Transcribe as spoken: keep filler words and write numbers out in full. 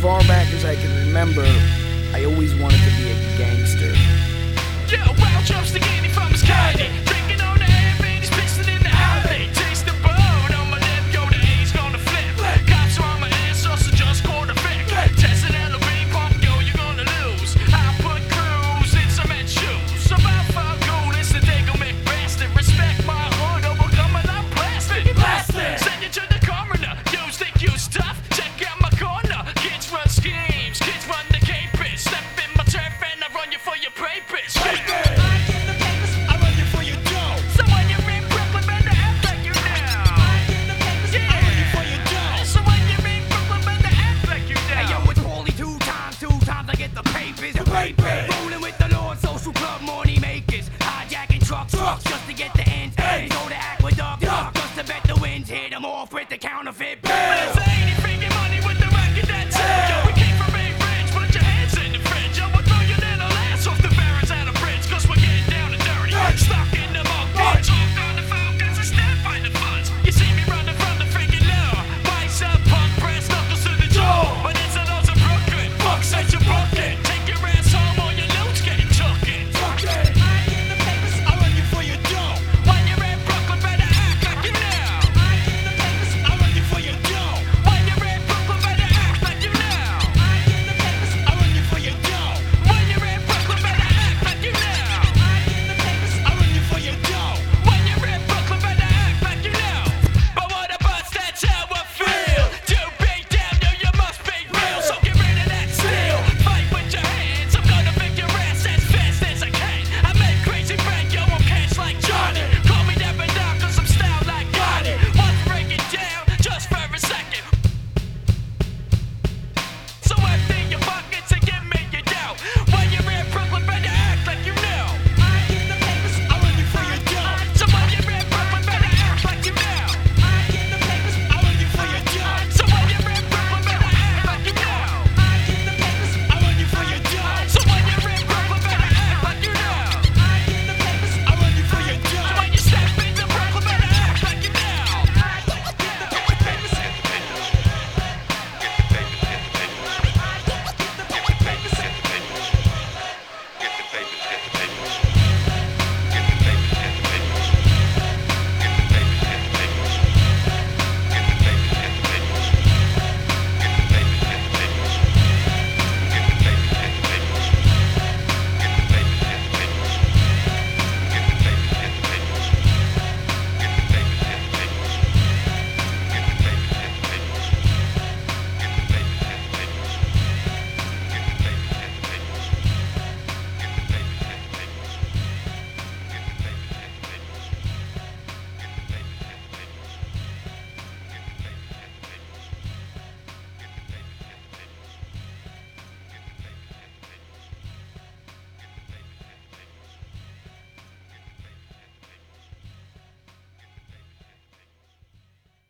far back as I can remember, I always wanted to be a gangster. Yeah, wild jumps the candy from his candy. Drinking on the air, man, he's pissing in the alley. Taste the bone on my lip, yo, the A's gonna flip. Cops on my ass, also just caught a Vic. Testing L B pump, yo, you're gonna lose. I put crews in cement shoes. About five goonies, the day go make bastard. Respect my hood, overcoming, I'm blasted. Blasted! Send you to the coroner, you think you tough? Check out my corner. Kids run schemes, kids run the capers. Step in my turf and I run you for your papers. Rolling with the Lord, social club money makers. Hijacking trucks, trucks just to get the ends. Go to Aqueduct, just to bet the winds hit them off with the counterfeit.